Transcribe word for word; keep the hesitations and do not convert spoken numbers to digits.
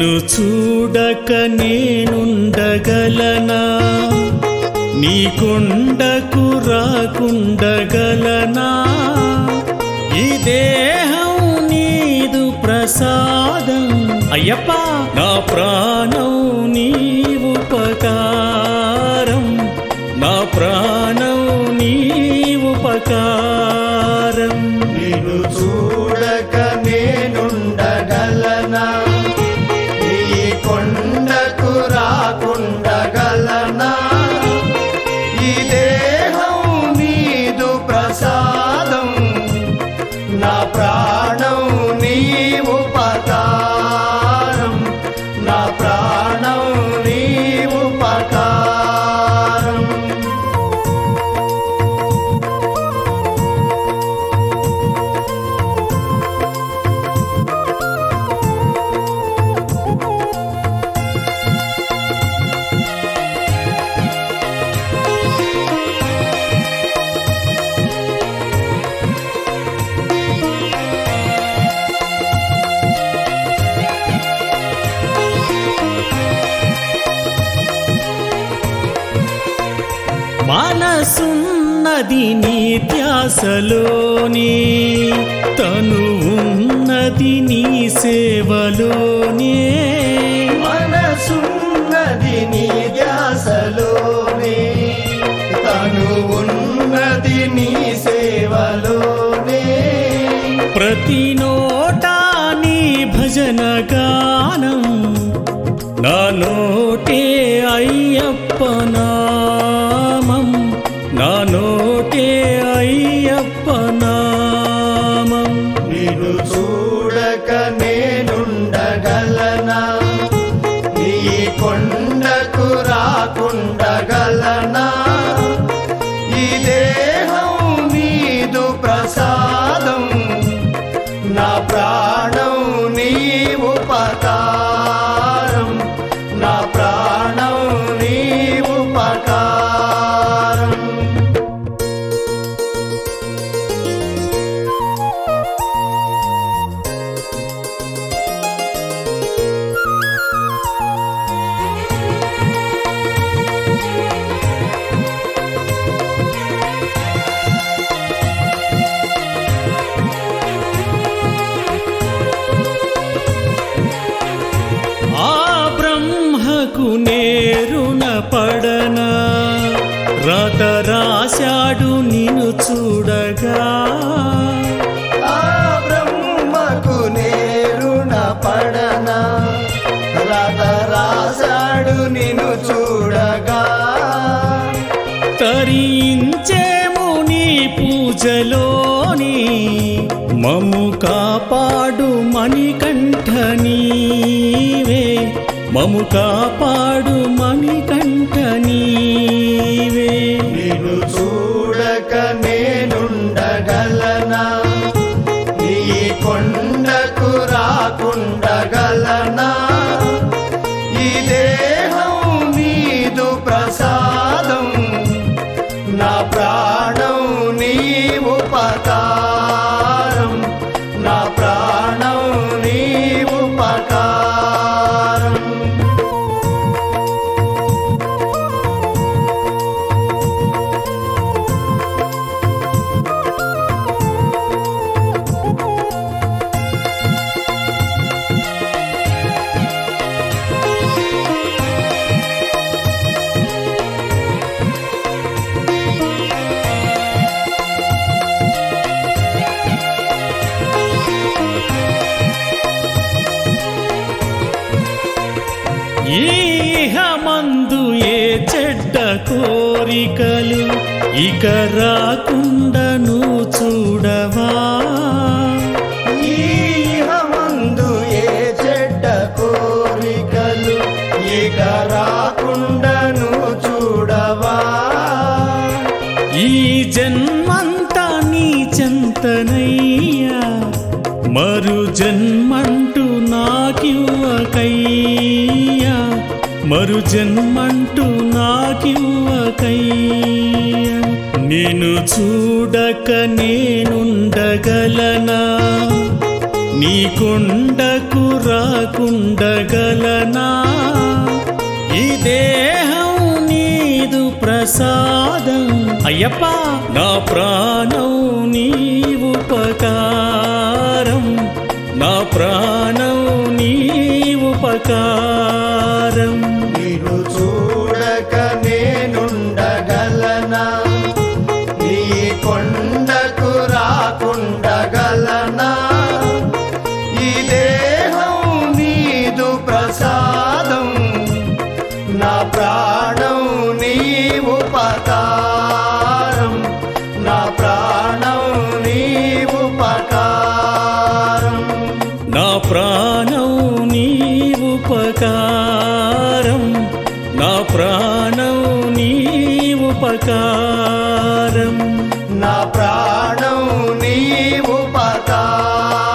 నిన్ను చూడక నేనుండగలనా, నీ కొండకు రాకుండగలనా, ఈ దేహం నీదు ప్రసాదం అయ్యప్ప, నా ప్రాణం నీ ఉపకారం, నా ప్రాణం నీ ఉపకారం. నిన్ను చూడక నేనుండగలనా, ఈ కొండకు రాకుండగలనా, ఈ దేహం నీదు ప్రసాదం, నా ప్రాణం నీ ఉపకారం, నా ప్రాణం నీ ఉపకారం. మనసున్నది నీ ధ్యాసలోని, తను ఉన్నది నీ సేవలోనే. మనసున్నది నీ ధ్యాసలోనే, తను ఉన్నది నీ సేవలోనే. ప్రతి నోటా నీ భజన గానం, నా నోటే అయ్యప్ప నామం, నా నోటే అయ్యప్ప నామం. నిన్ను చూడక నేనుండగలనా, నీ కొండకు రాకుండగలనా, ఈ దేహం నీదు ప్రసాదం, నా ప్రాణం నీ ఉపకారం, నా ప్రాణం నీ ఉపకారం. ఆ బ్రహ్మకు నేరున పడనా, రాత రాశాడు నిన్ను చూడగా. ఆ బ్రహ్మకు నేరున పడనా, రాత రాశాడు నిన్ను చూడగా. తరించేము నీ పూజలోని, మము కాపాడు మణికంఠ నీవే, మము కాపాడు మణికంఠ నీవే. నిన్ను చూడక నేనుండగలనా, నీ కొండకు రాకుండగలనా, ఈ దేహం నీదు ప్రసాదం, నా ప్రాణం నీ ఉపకారం, నా ప్రాణం నీ ఉపకారం. ఈహమందు ఏ చెడ్డ కోరికలు ఇక రాకుండను చూడవా. ఈహమందు ఏ చెడ్డ కోరికలు ఇక రాకుండను చూడవా. ఈ జన్మంతా నీ చెంతనయ్యా, మరు జన్మంటూ నాకివ్వకయ్యా, మరు జన్మంటూ నాకివ్వకయ్యా. నిన్ను చూడక నేనుండగలనా, నీ కొండకు రాకుండగలనా ఈ దేహం నీదు ప్రసాదం అయ్యప్ప నా ప్రాణం నీ ఉపకారం నా ప్రాణం నీ ఉపకారం నిన్ను చూడక నేనుండగలనా నీ కొండకు రాకుండగలనా ఈ దేహం నీదు ప్రసాదం నా ప్రాణం నీ ఉపకారం నా ప్రాణం నీ ఉపకారం నా ప్రాణం నీ ఉపకారం నా ప్రాణం నీ ఉపకారం నా ప్రాణం నీ ఉపకారం